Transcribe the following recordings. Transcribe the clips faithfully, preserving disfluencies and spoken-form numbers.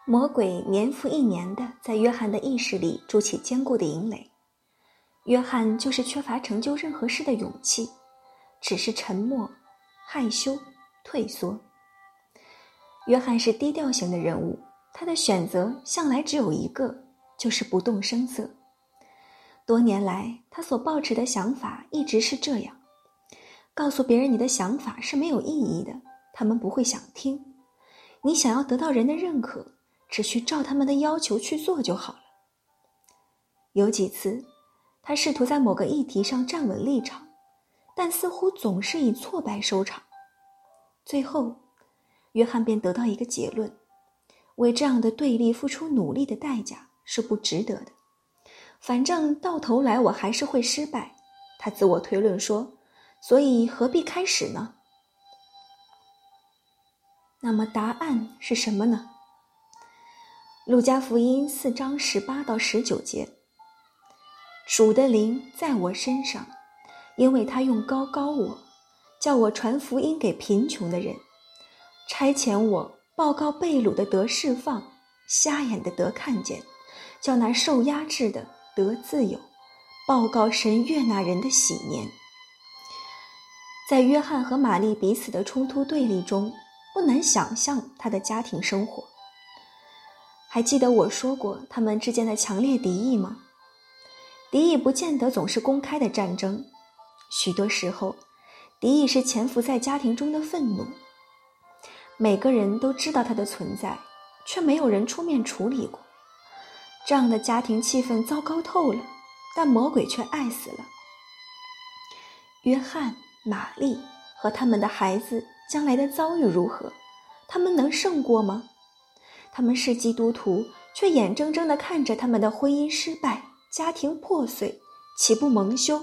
魔鬼年复一年地在约翰的意识里筑起坚固的营垒。约翰就是缺乏成就任何事的勇气，只是沉默、害羞、退缩。约翰是低调型的人物，他的选择向来只有一个，就是不动声色。多年来，他所抱持的想法一直是这样：告诉别人你的想法是没有意义的，他们不会想听。你想要得到人的认可，只需照他们的要求去做就好了。有几次，他试图在某个议题上站稳立场，但似乎总是以挫败收场。最后，约翰便得到一个结论：为这样的对立付出努力的代价是不值得的。反正到头来我还是会失败，他自我推论说，所以何必开始呢？那么答案是什么呢？路加福音四章十八到十九节，主的灵在我身上，因为他用膏膏我，叫我传福音给贫穷的人，差遣我报告被掳的得释放，瞎眼的得看见，叫那受压制的得自由，报告神悦纳人的喜年。在约翰和玛丽彼此的冲突对立中，不难想象他的家庭生活。还记得我说过他们之间的强烈敌意吗？敌意不见得总是公开的战争，许多时候，敌意是潜伏在家庭中的愤怒。每个人都知道它的存在，却没有人出面处理过。这样的家庭气氛糟糕透了，但魔鬼却爱死了。约翰、玛丽和他们的孩子将来的遭遇如何？他们能胜过吗？他们是基督徒，却眼睁睁地看着他们的婚姻失败，家庭破碎，岂不蒙羞？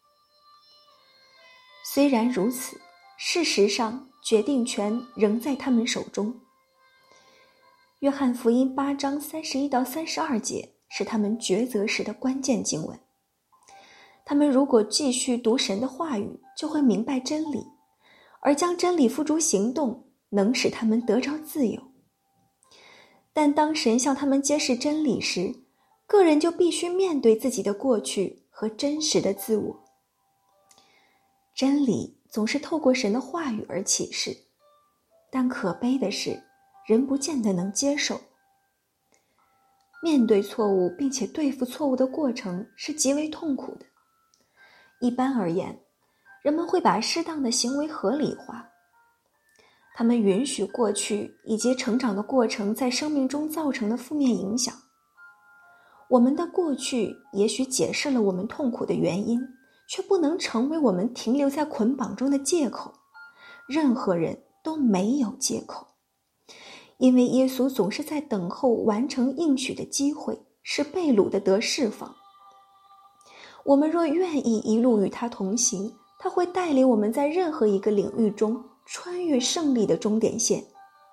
虽然如此，事实上决定权仍在他们手中。约翰福音八章三十一到三十二节是他们抉择时的关键经文。他们如果继续读神的话语，就会明白真理，而将真理付诸行动，能使他们得着自由。但当神向他们揭示真理时，个人就必须面对自己的过去和真实的自我。真理总是透过神的话语而启示，但可悲的是，人不见得能接受。面对错误并且对付错误的过程是极为痛苦的。一般而言，人们会把适当的行为合理化。他们允许过去以及成长的过程在生命中造成的负面影响。我们的过去也许解释了我们痛苦的原因，却不能成为我们停留在捆绑中的借口。任何人都没有借口，因为耶稣总是在等候完成应许的机会，使被掳的得释放。我们若愿意一路与他同行，他会带领我们在任何一个领域中穿越胜利的终点线。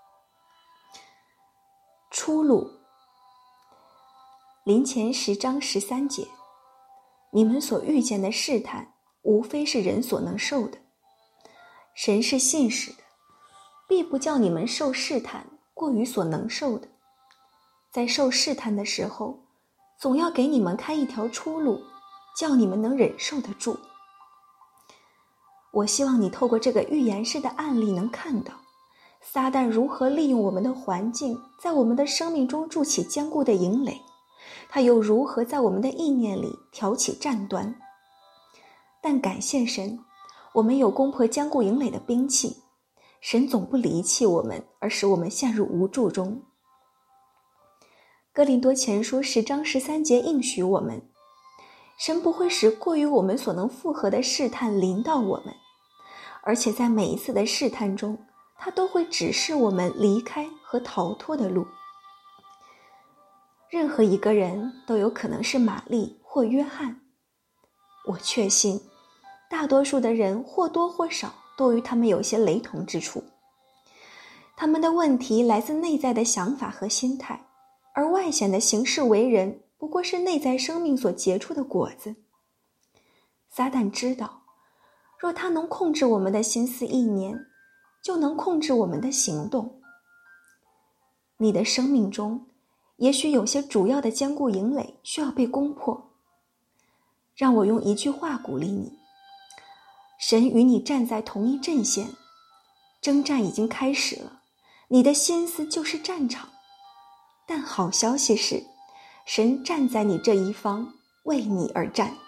出路。林前十章十三节，你们所遇见的试探，无非是人所能受的。神是信实的，必不叫你们受试探过于所能受的。在受试探的时候，总要给你们开一条出路，叫你们能忍受得住。我希望你透过这个预言式的案例能看到，撒旦如何利用我们的环境，在我们的生命中筑起坚固的营垒，他又如何在我们的意念里挑起战端。但感谢神，我们有攻破坚固营垒的兵器，神总不离弃我们，而使我们陷入无助中。哥林多前书十章十三节应许我们，神不会使过于我们所能负荷的试探临到我们，而且在每一次的试探中，他都会指示我们离开和逃脱的路。任何一个人都有可能是玛丽或约翰。我确信，大多数的人或多或少都与他们有些雷同之处。他们的问题来自内在的想法和心态，而外显的行事为人不过是内在生命所结出的果子。撒旦知道，若他能控制我们的心思意念，就能控制我们的行动。 你的生命中也许有些主要的坚固营垒需要被攻破。让我用一句话鼓励你，神与你站在同一阵线，征战已经开始了，你的心思就是战场。但好消息是，神站在你这一方，为你而战。